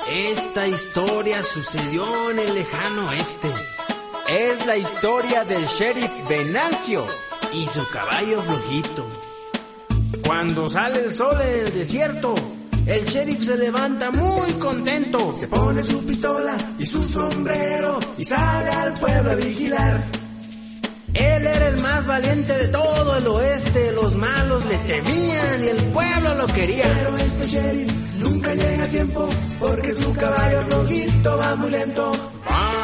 Esta historia sucedió en el lejano oeste. Es la historia del sheriff Venancio y su caballo flojito. Cuando sale el sol en el desierto, el sheriff se levanta muy contento. Se pone su pistola y su sombrero y sale al pueblo a vigilar. Él era el más valiente de todo el oeste. Los malos le temían y el pueblo lo quería. Pero este sheriff nunca llega a tiempo porque su caballo flojito va muy lento.